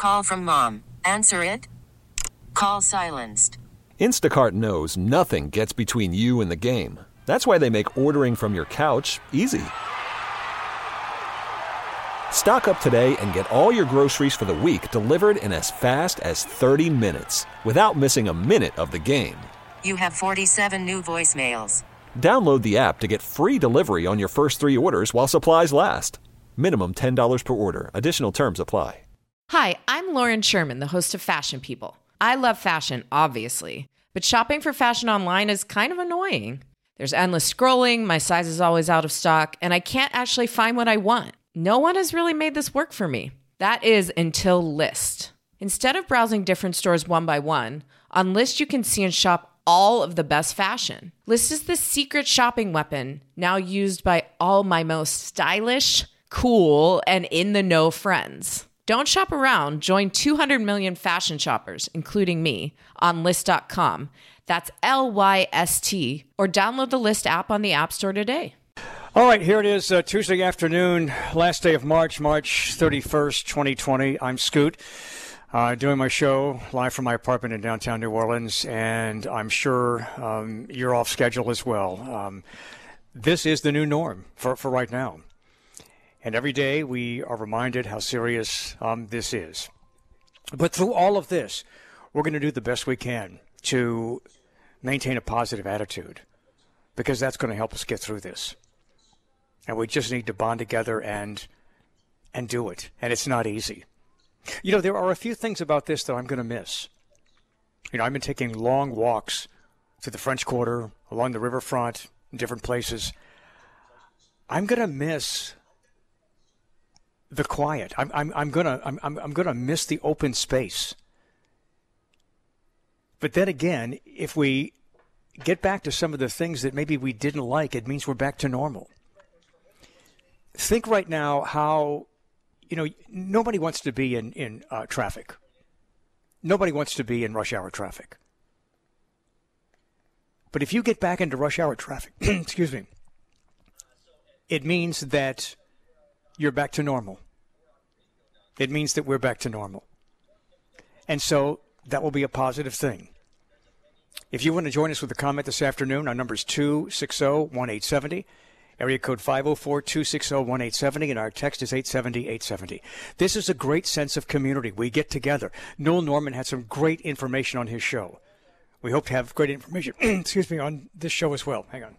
Call from mom. Answer it. Call silenced. Instacart knows nothing gets between you and the game. That's why they make ordering from your couch easy. Stock up today and get all your groceries for the week delivered in as fast as 30 minutes without missing a minute of the game. You have 47 new voicemails. Download the app to get free delivery on your first 3 orders while supplies last. Minimum $10 per order. Additional terms apply. Hi, I'm Lauren Sherman, the host of Fashion People. I love fashion, obviously, but shopping for fashion online is kind of annoying. There's endless scrolling, my size is always out of stock, and I can't actually find what I want. No one has really made this work for me. That is until Lyst. Instead of browsing different stores one by one, on Lyst you can see and shop all of the best fashion. Lyst is the secret shopping weapon now used by all my most stylish, cool, and in-the-know friends. Don't shop around. Join 200 million fashion shoppers, including me, on Lyst.com. That's Lyst, or download the Lyst app on the App Store today. All right, here it is, Tuesday afternoon, last day of March 31st, 2020. I'm Scoot, doing my show live from my apartment in downtown New Orleans, and I'm sure you're off schedule as well. This is the new norm for right now. And every day we are reminded how serious this is. But through all of this, we're going to do the best we can to maintain a positive attitude, because that's going to help us get through this. And we just need to bond together and do it. And it's not easy. You know, there are a few things about this that I'm going to miss. You know, I've been taking long walks through the French Quarter, along the riverfront, in different places. I'm going to miss the quiet. I'm gonna miss the open space. But then again, if we get back to some of the things that maybe we didn't like, it means we're back to normal. Think right now how, you know, nobody wants to be in traffic. Nobody wants to be in rush hour traffic. But if you get back into rush hour traffic, excuse me, it means that you're back to normal. It means that we're back to normal. And so that will be a positive thing. If you want to join us with a comment this afternoon, our number is 260-1870, area code 504-260-1870, and our text is 870-870. This is a great sense of community. We get together. Noel Norman had some great information on his show. We hope to have great information, excuse me, on this show as well. Hang on.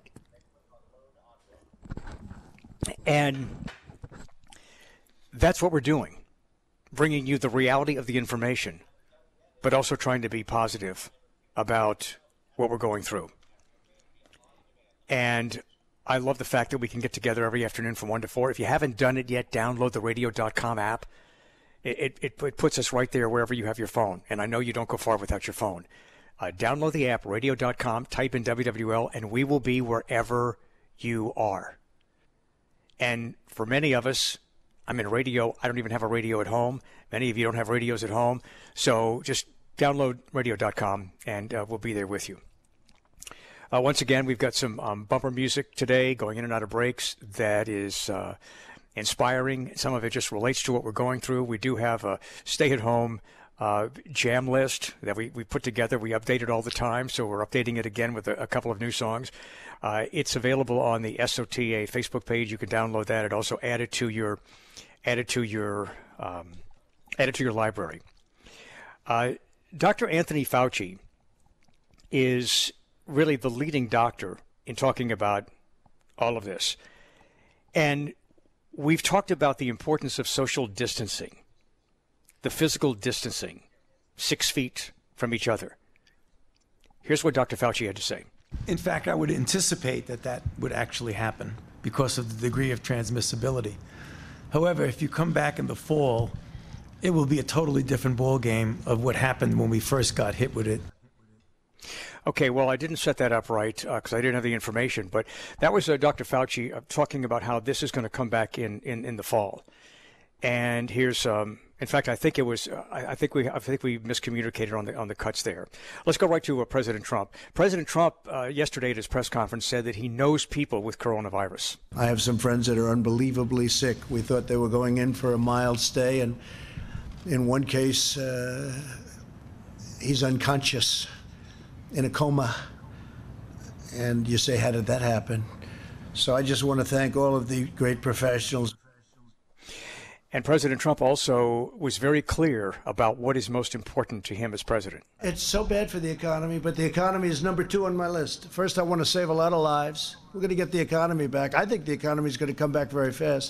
And that's what we're doing, bringing you the reality of the information, but also trying to be positive about what we're going through. And I love the fact that we can get together every afternoon from 1 to 4. If you haven't done it yet, download the radio.com app. It puts us right there wherever you have your phone. And I know you don't go far without your phone. Download the app, radio.com, type in WWL, and we will be wherever you are. And for many of us, I'm in radio. I don't even have a radio at home. Many of you don't have radios at home. So just download radio.com, and we'll be there with you. Once again, we've got some bumper music today going in and out of breaks that is inspiring. Some of it just relates to what we're going through. We do have a stay-at-home jam list that we put together. We update it all the time, so we're updating it again with a couple of new songs. It's available on the SOTA Facebook page. You can download that and also add it to your library. Dr. Anthony Fauci is really the leading doctor in talking about all of this. And we've talked about the importance of social distancing, the physical distancing, 6 feet from each other. Here's what Dr. Fauci had to say. In fact, I would anticipate that would actually happen because of the degree of transmissibility. However, if you come back in the fall, it will be a totally different ballgame of what happened when we first got hit with it. Okay, well, I didn't set that up right because I didn't have the information, but that was Dr. Fauci talking about how this is going to come back in the fall. And here's, in fact, I think it was, I think we miscommunicated on the cuts there. Let's go right to President Trump. President Trump yesterday at his press conference said that he knows people with coronavirus. I have some friends that are unbelievably sick. We thought they were going in for a mild stay, and In one case, he's unconscious in a coma. And you say, how did that happen? So I just want to thank all of the great professionals. And President Trump also was very clear about what is most important to him as president. It's so bad for the economy, but the economy is number 2 on my list. First, I want to save a lot of lives. We're going to get the economy back. I think the economy is going to come back very fast.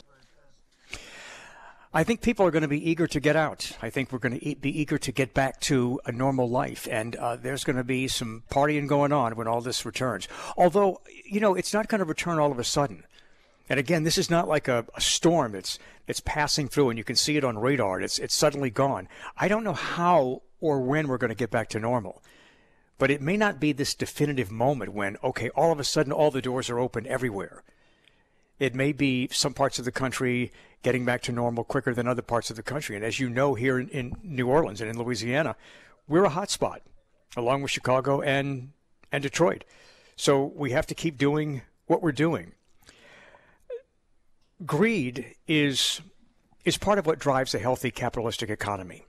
I think people are going to be eager to get out. I think we're going to be eager to get back to a normal life. And there's going to be some partying going on when all this returns. Although, it's not going to return all of a sudden. And again, this is not like a storm that's passing through and you can see it on radar. It's suddenly gone. I don't know how or when we're going to get back to normal. But it may not be this definitive moment when, okay, all of a sudden all the doors are open everywhere. It may be some parts of the country getting back to normal quicker than other parts of the country. And as you know, here in New Orleans and in Louisiana, we're a hot spot, along with Chicago and Detroit. So we have to keep doing what we're doing. Greed is part of what drives a healthy capitalistic economy.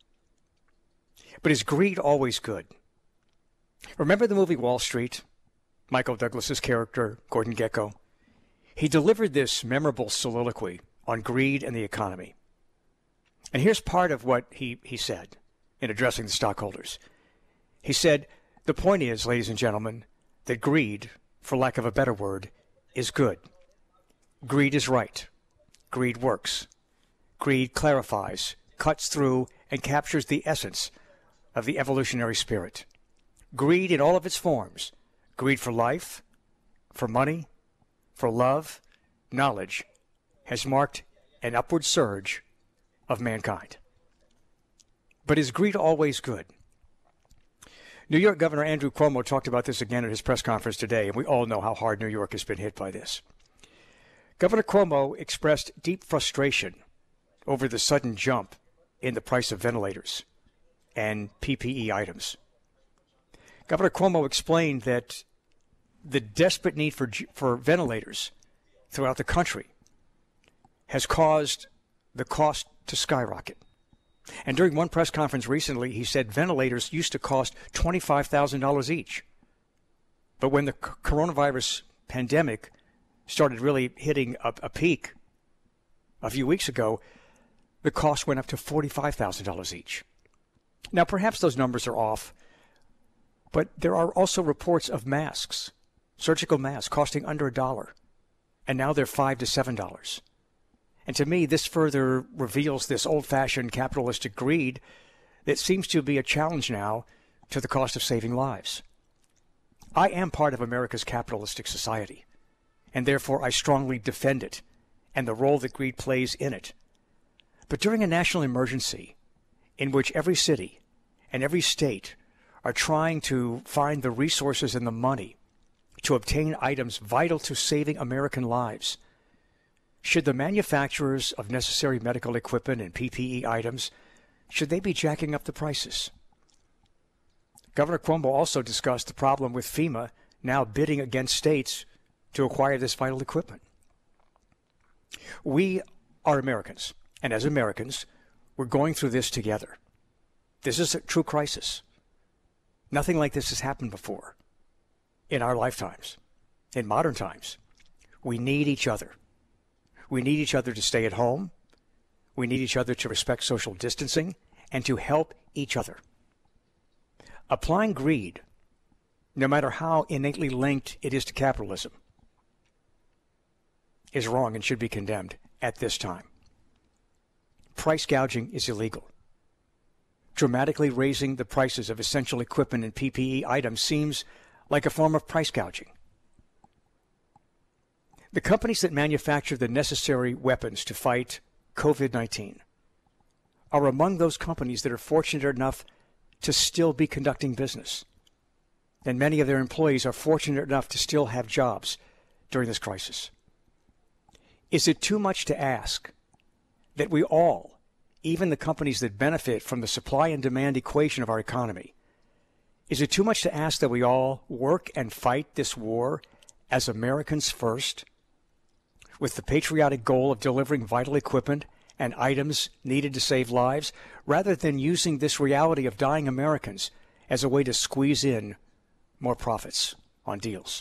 But is greed always good? Remember the movie Wall Street? Michael Douglas's character, Gordon Gekko? He delivered this memorable soliloquy on greed and the economy. And here's part of what he said in addressing the stockholders. He said, the point is, ladies and gentlemen, that greed, for lack of a better word, is good. Greed is right. Greed works. Greed clarifies, cuts through, and captures the essence of the evolutionary spirit. Greed in all of its forms. Greed for life, for money, for love, knowledge, has marked an upward surge of mankind. But is greed always good? New York Governor Andrew Cuomo talked about this again at his press conference today, and we all know how hard New York has been hit by this. Governor Cuomo expressed deep frustration over the sudden jump in the price of ventilators and PPE items. Governor Cuomo explained that the desperate need for ventilators throughout the country has caused the cost to skyrocket. And during one press conference recently, he said ventilators used to cost $25,000 each. But when the coronavirus pandemic started really hitting a peak a few weeks ago, the cost went up to $45,000 each. Now, perhaps those numbers are off, but there are also reports of masks, surgical masks, costing under $1, and now they're $5 to $7. And to me, this further reveals this old-fashioned capitalistic greed that seems to be a challenge now to the cost of saving lives. I am part of America's capitalistic society, and therefore I strongly defend it and the role that greed plays in it. But during a national emergency in which every city and every state are trying to find the resources and the money to obtain items vital to saving American lives, should the manufacturers of necessary medical equipment and PPE items, should they be jacking up the prices? Governor Cuomo also discussed the problem with FEMA now bidding against states to acquire this vital equipment. We are Americans, and as Americans, we're going through this together. This is a true crisis. Nothing like this has happened before in our lifetimes, in modern times. We need each other. We need each other to stay at home. We need each other to respect social distancing and to help each other. Applying greed, no matter how innately linked it is to capitalism, is wrong and should be condemned at this time. Price gouging is illegal. Dramatically raising the prices of essential equipment and PPE items seems like a form of price gouging. The companies that manufacture the necessary weapons to fight COVID-19 are among those companies that are fortunate enough to still be conducting business. And many of their employees are fortunate enough to still have jobs during this crisis. Is it too much to ask that we all, even the companies that benefit from the supply and demand equation of our economy, is it too much to ask that we all work and fight this war as Americans first, with the patriotic goal of delivering vital equipment and items needed to save lives, rather than using this reality of dying Americans as a way to squeeze in more profits on deals.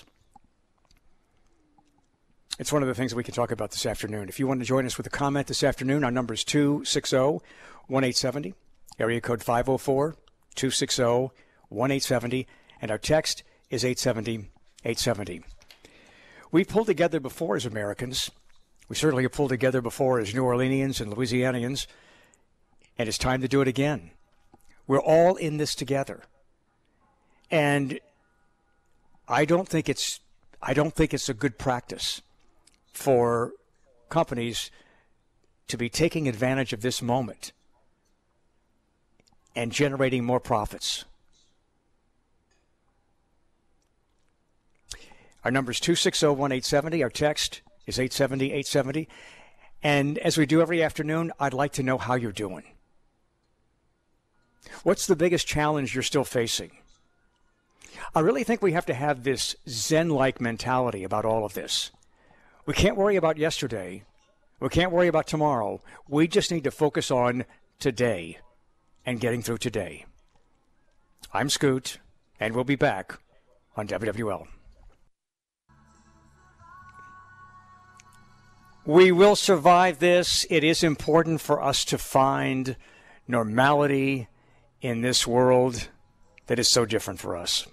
It's one of the things we can talk about this afternoon. If you want to join us with a comment this afternoon, our number is 260-1870, area code 504-260-1870, and our text is 870-870. We've pulled together before as Americans. We certainly have pulled together before as New Orleanians and Louisianians, and it's time to do it again. We're all in this together. And I don't think it's a good practice for companies to be taking advantage of this moment and generating more profits. Our number is 260-1870. Our text is 870-870. And as we do every afternoon, I'd like to know how you're doing. What's the biggest challenge you're still facing? I really think we have to have this Zen-like mentality about all of this. We can't worry about yesterday. We can't worry about tomorrow. We just need to focus on today and getting through today. I'm Scoot, and we'll be back on WWL. We will survive this. It is important for us to find normality in this world that is so different for us.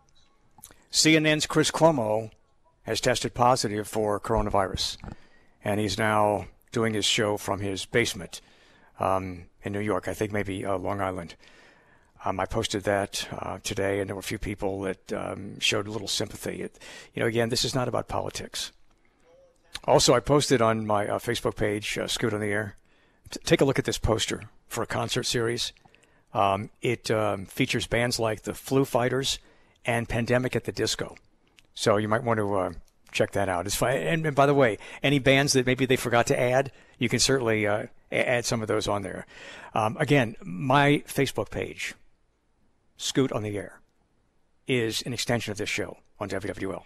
CNN's Chris Cuomo has tested positive for coronavirus, and he's now doing his show from his basement in New York, I think maybe Long Island. I posted that today, and there were a few people that showed a little sympathy. Again, this is not about politics. Also, I posted on my Facebook page, Scoot on the Air, take a look at this poster for a concert series. It features bands like the Foo Fighters and Pandemic at the Disco. So you might want to check that out. It's fine. And by the way, any bands that maybe they forgot to add, you can certainly add some of those on there. Again, my Facebook page, Scoot on the Air, is an extension of this show on WWL.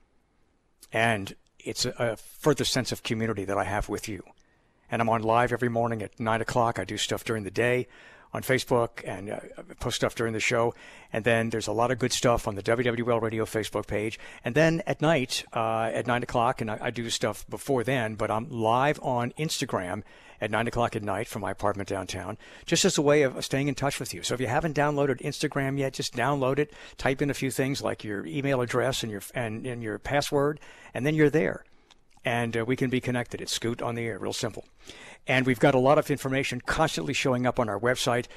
And it's a further sense of community that I have with you. And I'm on live every morning at 9 o'clock. I do stuff during the day on Facebook and post stuff during the show. And then there's a lot of good stuff on the WWL Radio Facebook page. And then at night at 9 o'clock, and I do stuff before then, but I'm live on Instagram at 9 o'clock at night from my apartment downtown, just as a way of staying in touch with you. So if you haven't downloaded Instagram yet, just download it, type in a few things like your email address and your password, and then you're there. And we can be connected. It's Scoot on the Air, real simple. And we've got a lot of information constantly showing up on our website,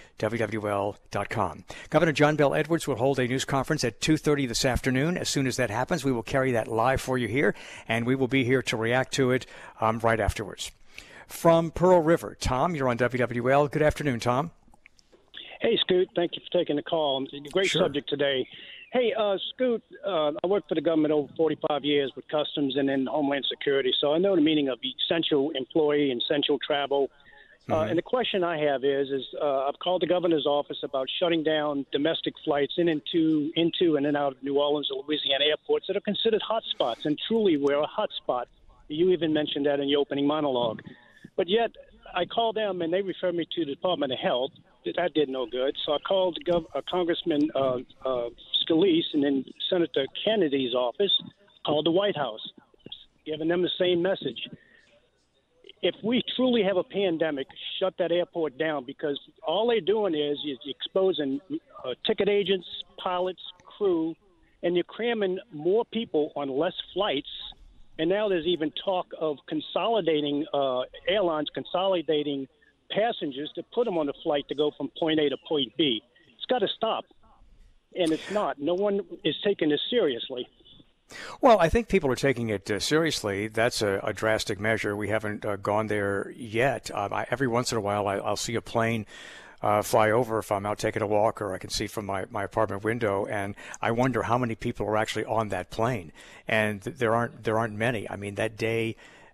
WWL.com. Governor John Bel Edwards will hold a news conference at 2:30 this afternoon. As soon as that happens, we will carry that live for you here, and we will be here to react to it right afterwards. From Pearl River, Tom, you're on WWL. Good afternoon, Tom. Hey, Scoot. Thank you for taking the call. Great subject today. Hey, Scoot, I worked for the government over 45 years with Customs and then Homeland Security, so I know the meaning of essential employee and essential travel. And the question I have is I've called the governor's office about shutting down domestic flights into and in out of New Orleans and Louisiana airports that are considered hotspots, and truly we're a hotspot. You even mentioned that in your opening monologue. But yet I called them, and they referred me to the Department of Health. That did no good. So I called Congressman Scalise and then Senator Kennedy's office, called the White House, giving them the same message. If we truly have a pandemic, shut that airport down, because all they're doing is exposing ticket agents, pilots, crew, and you're cramming more people on less flights. And now there's even talk of consolidating airlines, consolidating passengers to put them on a flight to go from point A to point B. It's got to stop. And it's not. No one is taking this seriously. Well, I think people are taking it seriously. That's a drastic measure. We haven't gone there yet. Every once in a while, I'll see a plane fly over if I'm out taking a walk, or I can see from my apartment window, and I wonder how many people are actually on that plane. And there aren't many. I mean, that day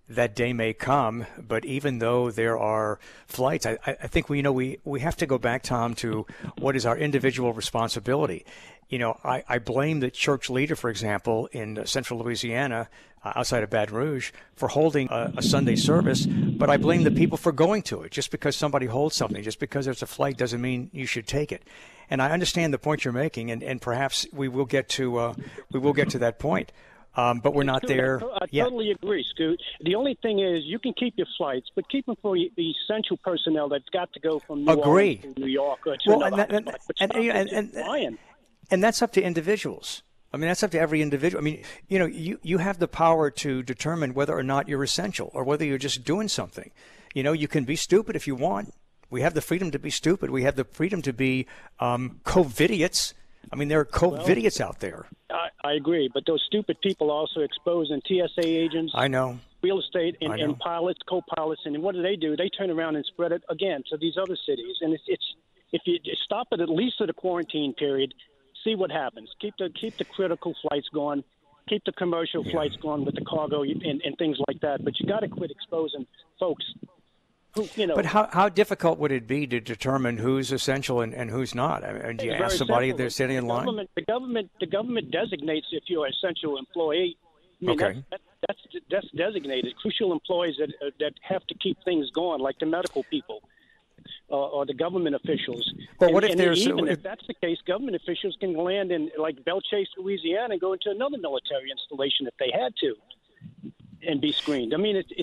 that day may come, but even though there are flights, I think we have to go back, Tom, to what is our individual responsibility. I blame the church leader, for example, in central Louisiana, outside of Baton Rouge, for holding a Sunday service, but I blame the people for going to it. Just because somebody holds something, just because there's a flight, doesn't mean you should take it. And I understand the point you're making, and perhaps we will get to that point. But we're not there yet. I totally agree, Scoot. The only thing is you can keep your flights, but keep them for the essential personnel that's got to go from New Orleans to New York or to another. And that's up to individuals. I mean, that's up to every individual. I mean, you have the power to determine whether or not you're essential or whether you're just doing something. You can be stupid if you want. We have the freedom to be stupid. We have the freedom to be COVIDiots. I mean, there are COVIDiots out there. I agree, but those stupid people are also exposing TSA agents. I know. Real estate and pilots, co-pilots, and what do? They turn around and spread it again to these other cities. And it's if you stop it at least at the quarantine period, see what happens. Keep the critical flights going, keep the commercial flights going with the cargo and things like that. But you got to quit exposing folks. But how difficult would it be to determine who's essential and who's not? I mean, do you ask somebody if they're standing in line? The government designates if you're an essential employee. I mean, okay. That's designated. Crucial employees that have to keep things going, like the medical people or the government officials. But what if there's even if that's the case, government officials can land in like Belchase, Louisiana, and go into another military installation if they had to. And be screened. I mean, it's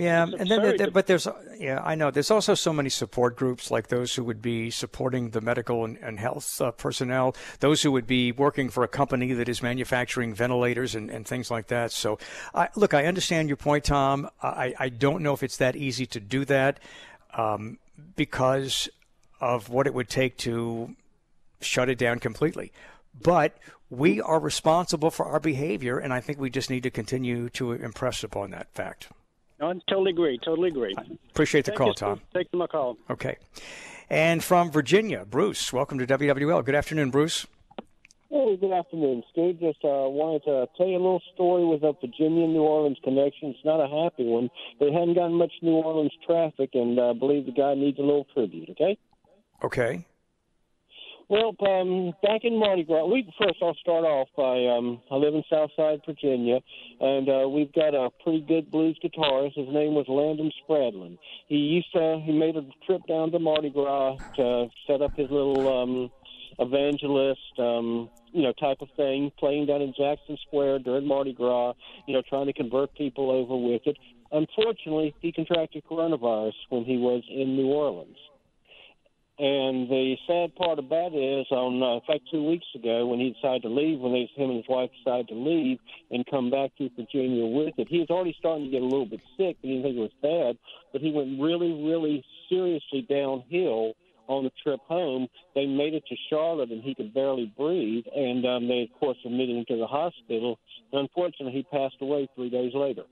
I know. There's also so many support groups like those who would be supporting the medical and health personnel, those who would be working for a company that is manufacturing ventilators and things like that. So, I understand your point, Tom. I don't know if it's that easy to do that because of what it would take to shut it down completely. But we are responsible for our behavior, and I think we just need to continue to impress upon that fact. I totally agree. Appreciate the call, Tom. Thank you for my call. Okay. And from Virginia, Bruce, welcome to WWL. Good afternoon, Bruce. Hey, good afternoon, Stu. Just wanted to tell you a little story with a Virginia-New Orleans connection. It's not a happy one. They hadn't gotten much New Orleans traffic, and I believe the guy needs a little tribute, okay? Okay. Well, back in Mardi Gras, first I'll start off by I live in Southside, Virginia, and we've got a pretty good blues guitarist. His name was Landon Spradlin. He made a trip down to Mardi Gras to set up his little evangelist, type of thing, playing down in Jackson Square during Mardi Gras, trying to convert people over with it. Unfortunately, he contracted coronavirus when he was in New Orleans. And the sad part of that is, in fact, 2 weeks ago, when he decided to leave, him and his wife decided to leave and come back to Virginia with it, he was already starting to get a little bit sick. He didn't think it was bad, but he went really, really seriously downhill on the trip home. They made it to Charlotte, and he could barely breathe, and they, of course, admitted him to the hospital. And unfortunately, he passed away 3 days later.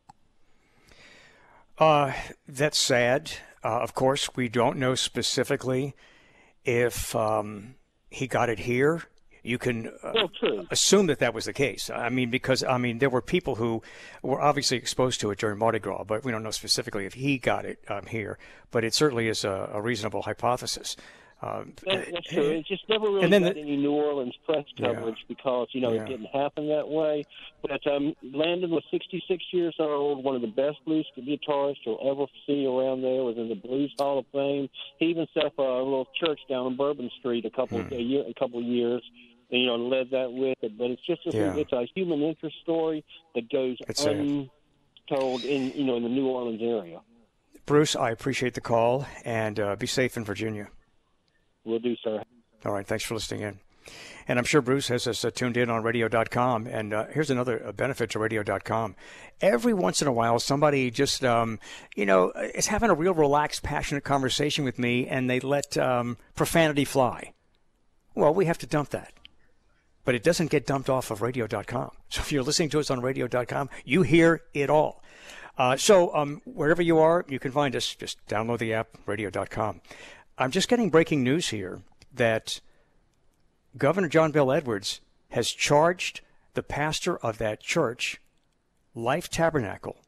That's sad. Of course, we don't know specifically if he got it here. You can assume that was the case. I mean, because, there were people who were obviously exposed to it during Mardi Gras, but we don't know specifically if he got it here. But it certainly is a reasonable hypothesis. That's true. It just never really got any New Orleans press coverage because, it didn't happen that way. But Landon was 66 years old, one of the best blues guitarists you'll ever see around there, was in the Blues Hall of Fame. He even set up a little church down on Bourbon Street a couple of years, and led that with it. But it's just it's a human interest story that goes untold in the New Orleans area. Bruce, I appreciate the call, and be safe in Virginia. Will do, sir. All right. Thanks for listening in. And I'm sure Bruce has us tuned in on radio.com. And here's another benefit to radio.com. Every once in a while, somebody just, is having a real relaxed, passionate conversation with me, and they let profanity fly. Well, we have to dump that. But it doesn't get dumped off of radio.com. So if you're listening to us on radio.com, you hear it all. So wherever you are, you can find us. Just download the app, radio.com. I'm just getting breaking news here that Governor John Bel Edwards has charged the pastor of that church, Life Tabernacle,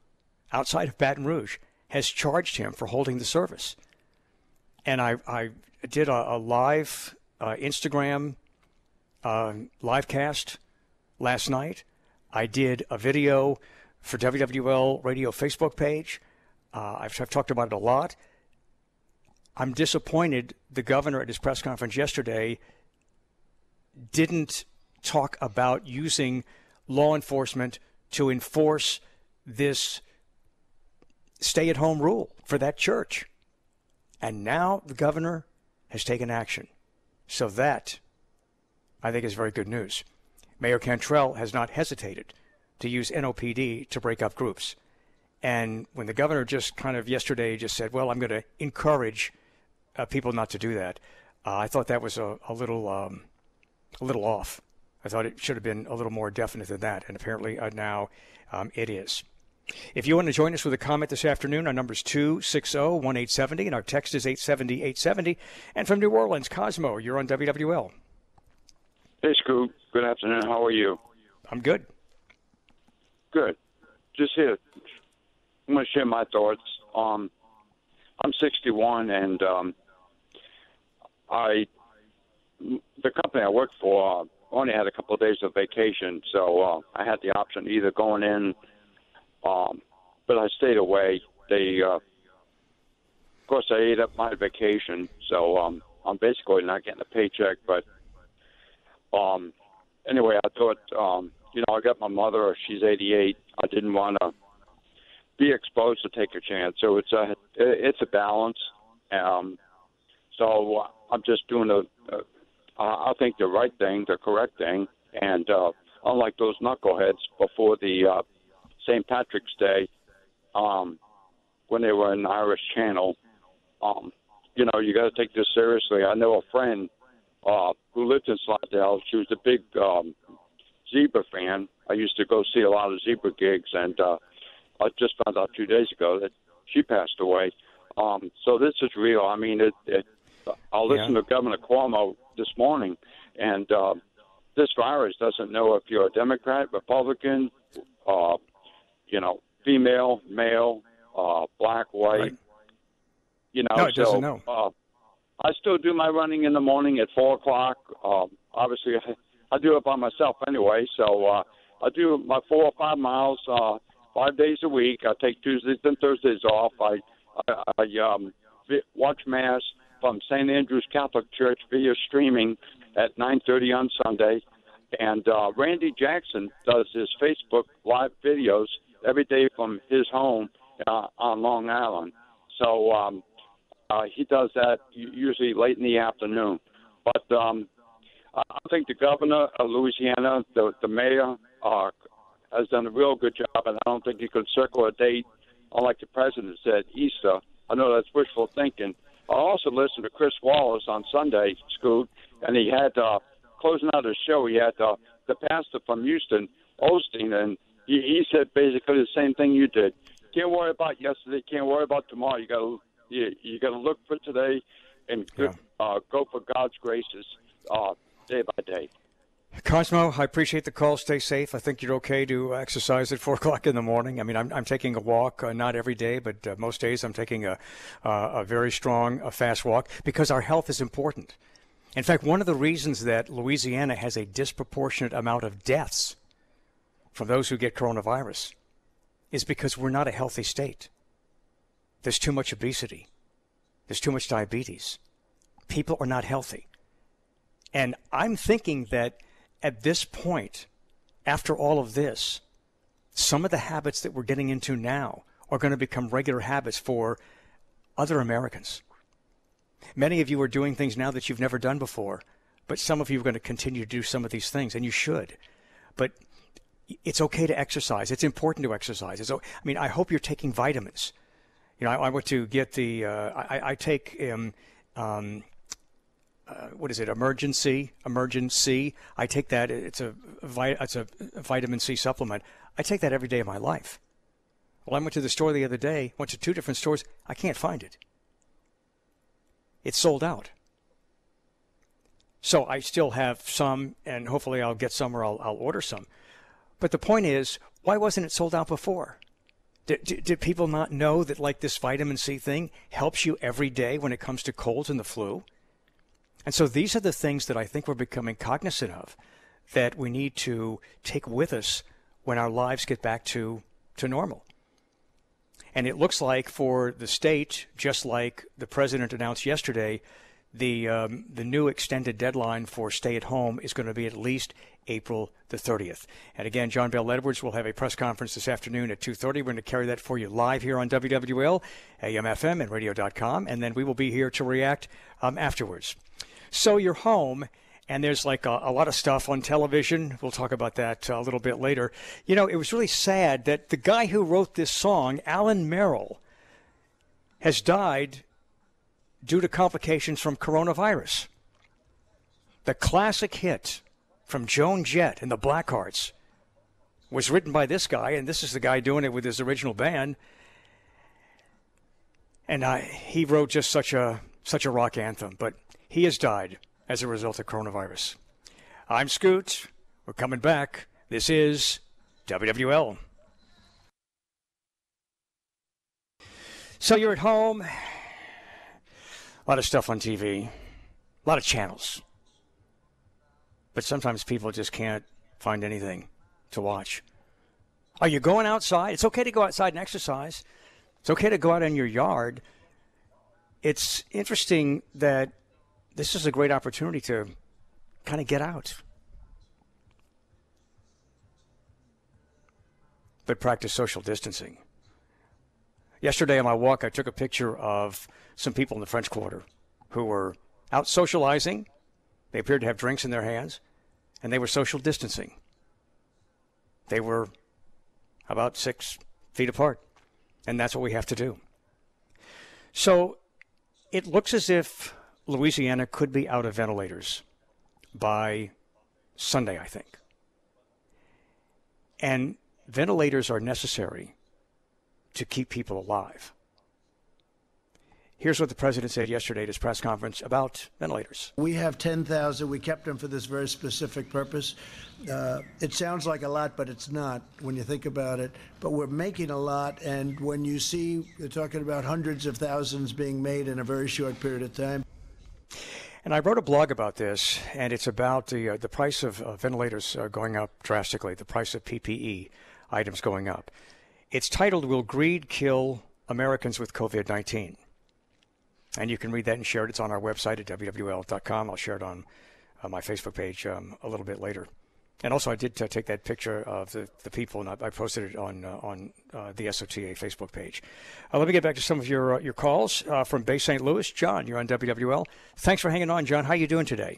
outside of Baton Rouge has charged him for holding the service. And I did a live Instagram live cast last night. I did a video for WWL Radio Facebook page. I've talked about it a lot. I'm disappointed the governor at his press conference yesterday didn't talk about using law enforcement to enforce this stay-at-home rule for that church. And now the governor has taken action. So that, I think, is very good news. Mayor Cantrell has not hesitated to use NOPD to break up groups. And when the governor just kind of yesterday just said, well, I'm going to encourage people not to do that, I thought that was a little off. I thought it should have been a little more definite than that, and apparently now it is. If you want to join us with a comment this afternoon, our number is 260-1870, and our text is 870-870. And from New Orleans, Cosmo, you're on WWL. Hey, Scoop. Good afternoon. How are you? I'm good. Good. Just here. I'm going to share my thoughts. I'm 61, and the company I work for only had a couple of days of vacation, so I had the option either going in, but I stayed away. They, of course, I ate up my vacation, so I'm basically not getting a paycheck. But anyway, I thought, I got my mother. She's 88. I didn't want to be exposed to take a chance, so it's a balance. So I'm just doing I think the right thing, the correct thing, and unlike those knuckleheads before the St. Patrick's Day, when they were in the Irish Channel, you got to take this seriously. I know a friend who lived in Slidell. She was a big zebra fan. I used to go see a lot of zebra gigs, and I just found out 2 days ago that she passed away. So this is real. I mean, I'll listen to Governor Cuomo this morning, and this virus doesn't know if you're a Democrat, Republican, female, male, black, white. Right. No, it doesn't know. I still do my running in the morning at 4 o'clock. Obviously, I do it by myself anyway, so I do my 4 or 5 miles 5 days a week. I take Tuesdays and Thursdays off. I watch Mass from St. Andrew's Catholic Church via streaming at 9:30 on Sunday. And Randy Jackson does his Facebook live videos every day from his home on Long Island. So he does that usually late in the afternoon. But I think the governor of Louisiana, the mayor, has done a real good job, and I don't think he could circle a date, unlike the president said, Easter. I know that's wishful thinking. I also listened to Chris Wallace on Sunday, Scoot, and he had, closing out his show, he had the pastor from Houston, Osteen, and he said basically the same thing you did. Can't worry about yesterday, can't worry about tomorrow. You got to look for today and go for God's graces day by day. Cosmo, I appreciate the call. Stay safe. I think you're okay to exercise at 4 o'clock in the morning. I mean, I'm taking a walk, not every day, but most days I'm taking a very strong, fast walk because our health is important. In fact, one of the reasons that Louisiana has a disproportionate amount of deaths from those who get coronavirus is because we're not a healthy state. There's too much obesity. There's too much diabetes. People are not healthy. And I'm thinking that at this point, after all of this, some of the habits that we're getting into now are going to become regular habits for other Americans. Many of you are doing things now that you've never done before, but some of you are going to continue to do some of these things, and you should. But it's okay to exercise. It's important to exercise. I hope you're taking vitamins. I went to get the I take what is it? Emergency. I take that. It's a vitamin C supplement. I take that every day of my life. Well, I went to the store the other day. Went to 2 different stores. I can't find it. It's sold out. So I still have some, and hopefully I'll get some or I'll order some. But the point is, why wasn't it sold out before? Do people not know that, like, this vitamin C thing helps you every day when it comes to colds and the flu? And so these are the things that I think we're becoming cognizant of, that we need to take with us when our lives get back to normal. And it looks like for the state, just like the president announced yesterday, the new extended deadline for stay-at-home is going to be at least April the 30th. And again, John Bel Edwards will have a press conference this afternoon at 2:30. We're going to carry that for you live here on WWL, AM, FM, and radio.com. And then we will be here to react afterwards. So you're home, and there's like a lot of stuff on television. We'll talk about that a little bit later. You know, it was really sad that the guy who wrote this song, Alan Merrill, has died due to complications from coronavirus. The classic hit from Joan Jett and the Blackhearts was written by this guy, and this is the guy doing it with his original band. And he wrote just such a rock anthem, but he has died as a result of coronavirus. I'm Scoot. We're coming back. This is WWL. So you're at home. A lot of stuff on TV. A lot of channels. But sometimes people just can't find anything to watch. Are you going outside? It's okay to go outside and exercise. It's okay to go out in your yard. It's interesting that this is a great opportunity to kind of get out. But practice social distancing. Yesterday on my walk, I took a picture of some people in the French Quarter who were out socializing. They appeared to have drinks in their hands, and they were social distancing. They were about 6 feet apart, and that's what we have to do. So it looks as if Louisiana could be out of ventilators by Sunday, I think. And ventilators are necessary to keep people alive. Here's what the president said yesterday at his press conference about ventilators. We have 10,000. We kept them for this very specific purpose. It sounds like a lot, but it's not when you think about it. But we're making a lot, and when you see, you're talking about hundreds of thousands being made in a very short period of time. And I wrote a blog about this, and it's about the price of ventilators going up drastically, the price of PPE items going up. It's titled, Will Greed Kill Americans with COVID-19? And you can read that and share it. It's on our website at WWL.com. I'll share it on my Facebook page a little bit later. And also, I did take that picture of the people, and I posted it on the SOTA Facebook page. Let me get back to some of your calls from Bay St. Louis. John, you're on WWL. Thanks for hanging on, John. How are you doing today?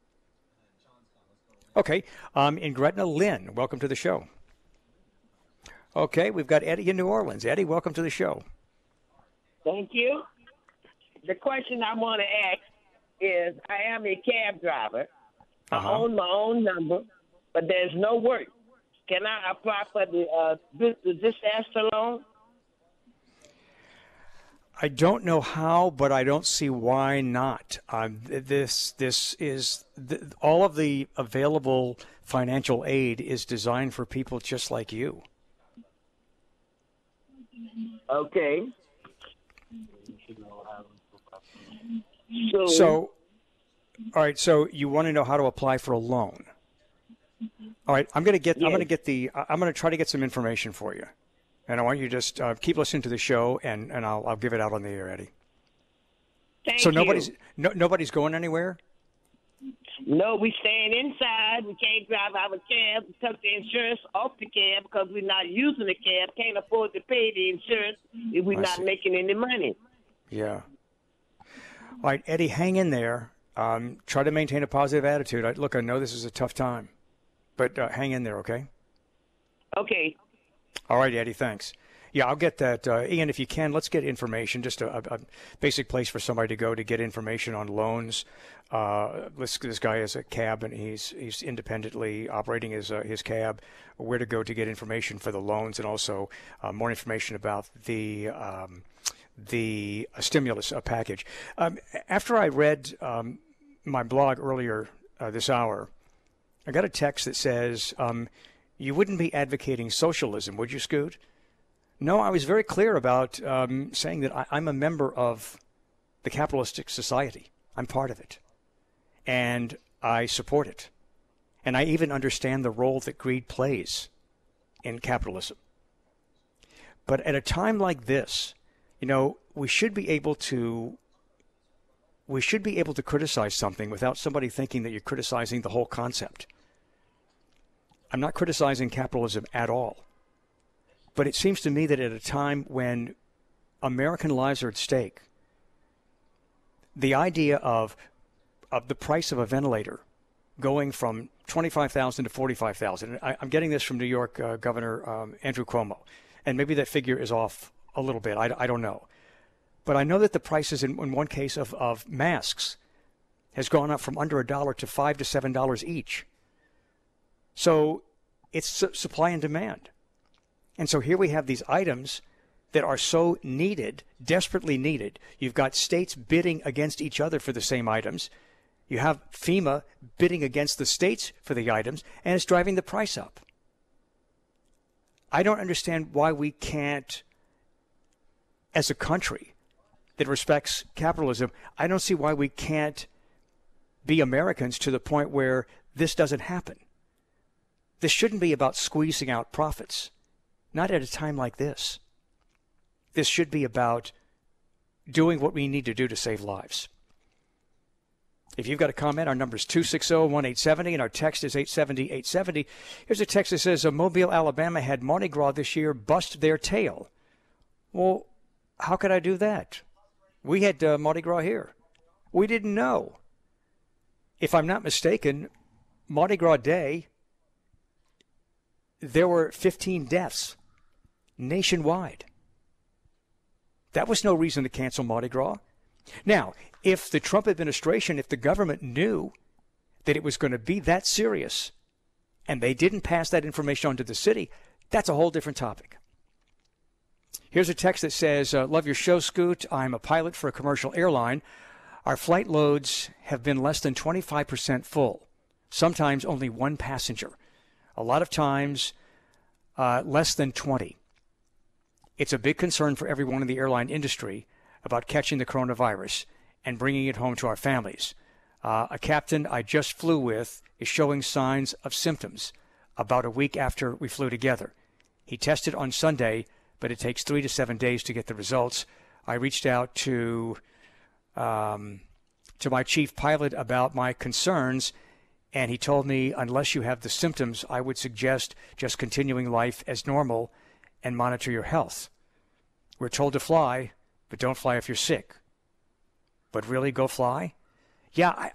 Okay. In Gretna, Lynn, welcome to the show. Okay, we've got Eddie in New Orleans. Eddie, welcome to the show. Thank you. The question I want to ask is, I am a cab driver. I own my own number, but there's no work. Can I apply for the disaster loan? I don't know how, but I don't see why not. This is all of the available financial aid is designed for people just like you. Okay. So, all right. So you want to know how to apply for a loan? All right. I'm going to try to get some information for you, and I want you to just keep listening to the show, and I'll give it out on the air, Eddie. Thank you. Nobody's going anywhere. No, we staying inside. We can't drive our cab. We took the insurance off the cab because we're not using the cab. Can't afford to pay the insurance if we're not making any money. Yeah. All right, Eddie, hang in there. Try to maintain a positive attitude. I know this is a tough time, but hang in there, okay? Okay. All right, Eddie, thanks. Yeah, I'll get that. Ian, if you can, let's get information, just a basic place for somebody to go to get information on loans. This guy has a cab, and he's independently operating his cab. Where to go to get information for the loans, and also more information about the stimulus package. After I read my blog earlier this hour, I got a text that says, you wouldn't be advocating socialism, would you, Scoot? No, I was very clear about saying that I'm a member of the capitalistic society. I'm part of it. And I support it. And I even understand the role that greed plays in capitalism. But at a time like this, we should be able to criticize something without somebody thinking that you're criticizing the whole concept. I'm not criticizing capitalism at all. But it seems to me that at a time when American lives are at stake, the idea of the price of a ventilator going from $25,000 to $45,000. I'm getting this from New York Governor Andrew Cuomo, and maybe that figure is off a little bit. I don't know. But I know that the prices in one case of masks has gone up from under $1 to $5 to $7 each. So it's supply and demand. And so here we have these items that are so needed, desperately needed. You've got states bidding against each other for the same items. You have FEMA bidding against the states for the items, and it's driving the price up. I don't understand why we can't, as a country that respects capitalism, I don't see why we can't be Americans to the point where this doesn't happen. This shouldn't be about squeezing out profits. Not at a time like this. This should be about doing what we need to do to save lives. If you've got a comment, our number is 260-1870, and our text is 870-870. Here's a text that says, Mobile, Alabama had Mardi Gras this year, bust their tail. Well, how could I do that? We had Mardi Gras here. We didn't know. If I'm not mistaken, Mardi Gras Day, there were 15 deaths nationwide. That was no reason to cancel Mardi Gras. Now, if the Trump administration, if the government knew that it was going to be that serious and they didn't pass that information on to the city, that's a whole different topic. Here's a text that says, love your show, Scoot. I'm a pilot for a commercial airline. Our flight loads have been less than 25% full, sometimes only one passenger. A lot of times, less than 20. It's a big concern for everyone in the airline industry about catching the coronavirus and bringing it home to our families. A captain I just flew with is showing signs of symptoms about a week after we flew together. He tested on Sunday, but it takes 3 to 7 days to get the results. I reached out to my chief pilot about my concerns, and he told me unless you have the symptoms, I would suggest just continuing life as normal and monitor your health. We're told to fly, but don't fly if you're sick. But really, go fly? Yeah,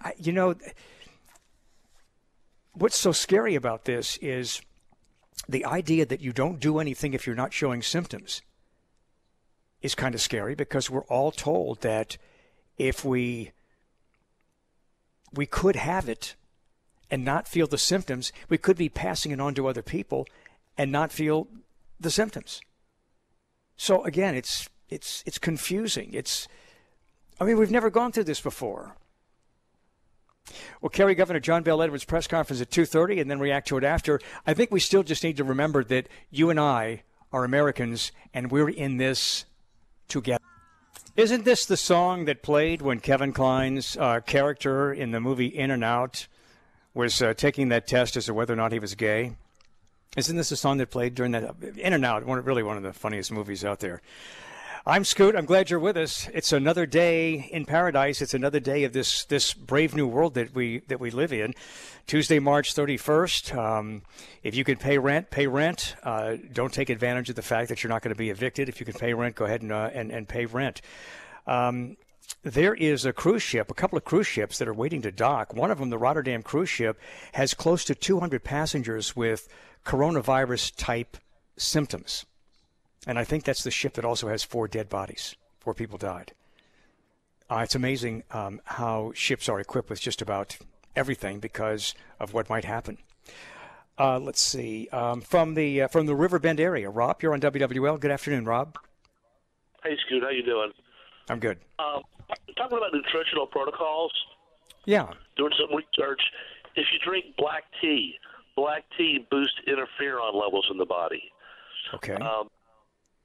what's so scary about this is the idea that you don't do anything if you're not showing symptoms is kind of scary, because we're all told that if we could have it and not feel the symptoms, we could be passing it on to other people and not feel the symptoms. So again, it's confusing. We've never gone through this before. We'll carry Governor John Bel Edwards' press conference at 2:30 and then react to it after. I think we still just need to remember that you and I are Americans, and we're in this together. Isn't this the song that played when Kevin Kline's character in the movie In and Out was taking that test as to whether or not he was gay? Isn't this the song that played during that? In and Out, really one of the funniest movies out there. I'm Scoot. I'm glad you're with us. It's another day in paradise. It's another day of this brave new world that we live in. Tuesday, March 31st. If you can pay rent, pay rent. Don't take advantage of the fact that you're not going to be evicted. If you can pay rent, go ahead and pay rent. There is a cruise ship, a couple of cruise ships that are waiting to dock. One of them, the Rotterdam cruise ship, has close to 200 passengers with coronavirus-type symptoms. And I think that's the ship that also has 4 dead bodies. 4 people died. It's amazing how ships are equipped with just about everything because of what might happen. Let's see. From the Riverbend area, Rob, you're on WWL. Good afternoon, Rob. Hey, Scoot. How you doing? I'm good. Talking about nutritional protocols. Yeah. Doing some research. If you drink black tea boosts interferon levels in the body. Okay.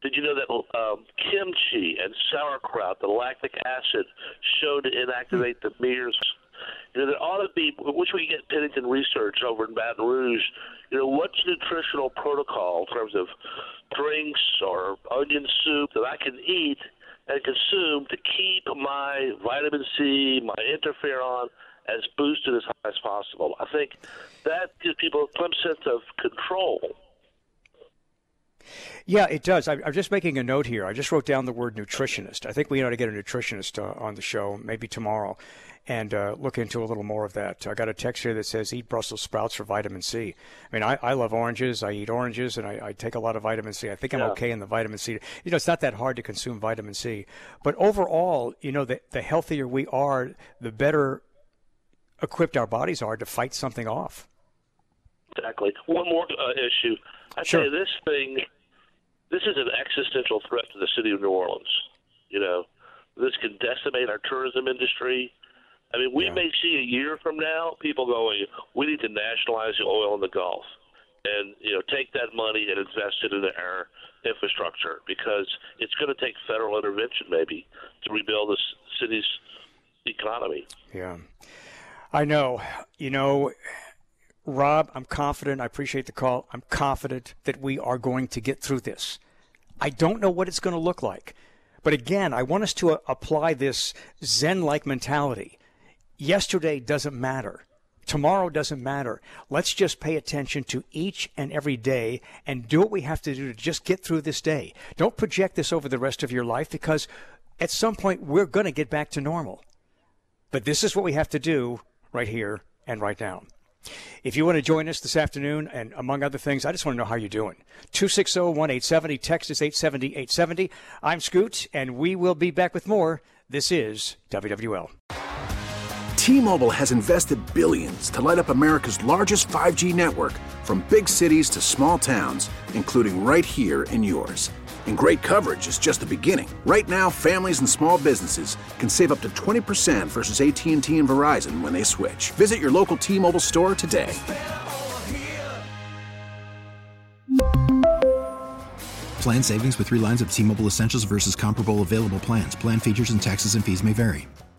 Did you know that kimchi and sauerkraut, the lactic acid, shown to inactivate the MERS? You know, there ought to be, which we get Pennington Research over in Baton Rouge, you know, what's nutritional protocol in terms of drinks or onion soup that I can eat and consume to keep my vitamin C, my interferon as boosted as high as possible. I think that gives people some sense of control. Yeah, it does. I'm just making a note here. I just wrote down the word nutritionist. I think we ought to get a nutritionist on the show, maybe tomorrow, and look into a little more of that. I got a text here that says eat Brussels sprouts for vitamin C. I mean, I love oranges. I eat oranges, and I take a lot of vitamin C. I think I'm okay in the vitamin C. You know, it's not that hard to consume vitamin C. But overall, you know, the healthier we are, the better equipped our bodies are to fight something off. Exactly. One more issue. I tell you, this is an existential threat to the city of New Orleans. You know, this can decimate our tourism industry. I mean, we may see a year from now people going, we need to nationalize the oil in the Gulf and, you know, take that money and invest it in our infrastructure, because it's going to take federal intervention maybe to rebuild this city's economy. Yeah. I know. You know, Rob, I'm confident. I appreciate the call. I'm confident that we are going to get through this. I don't know what it's going to look like. But again, I want us to apply this Zen-like mentality. Yesterday doesn't matter. Tomorrow doesn't matter. Let's just pay attention to each and every day and do what we have to do to just get through this day. Don't project this over the rest of your life, because at some point we're going to get back to normal. But this is what we have to do right here and right now. If you want to join us this afternoon, and among other things, I just want to know how you're doing. 260-1870, text is 870-870. I'm Scoot, and we will be back with more. This is WWL. T-Mobile has invested billions to light up America's largest 5G network, from big cities to small towns, including right here in yours. And great coverage is just the beginning. Right now, families and small businesses can save up to 20% versus AT&T and Verizon when they switch. Visit your local T-Mobile store today. Plan savings with 3 lines of T-Mobile Essentials versus comparable available plans. Plan features and taxes and fees may vary.